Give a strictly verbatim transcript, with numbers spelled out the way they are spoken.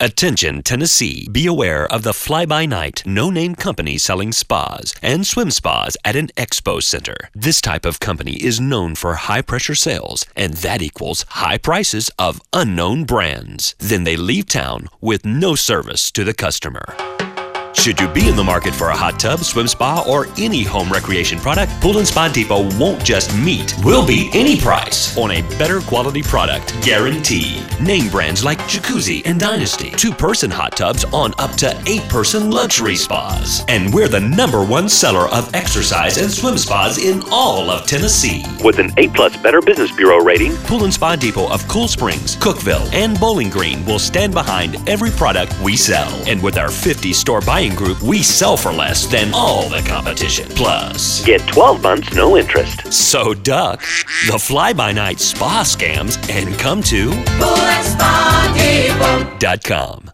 Attention, Tennessee. Be aware of the fly-by-night, no-name company selling spas and swim spas at an expo center. This type of company is known for high-pressure sales, and that equals high prices of unknown brands. Then they leave town with no service to the customer. Should you be in the market for a hot tub, swim spa, or any home recreation product, Pool and Spa Depot won't just meet, we'll beat any price on a better quality product, guaranteed. Name brands like Jacuzzi and Dynasty, two-person hot tubs on up to eight-person luxury spas. And we're the number one seller of exercise and swim spas in all of Tennessee. With an A plus Better Business Bureau rating, Pool and Spa Depot of Cool Springs, Cookeville, and Bowling Green will stand behind every product we sell. And with our fifty store buying group, we sell for less than all the competition. Plus, get twelve months no interest. So duck the fly-by-night spa scams and come to Pool and Spa Depot dot com.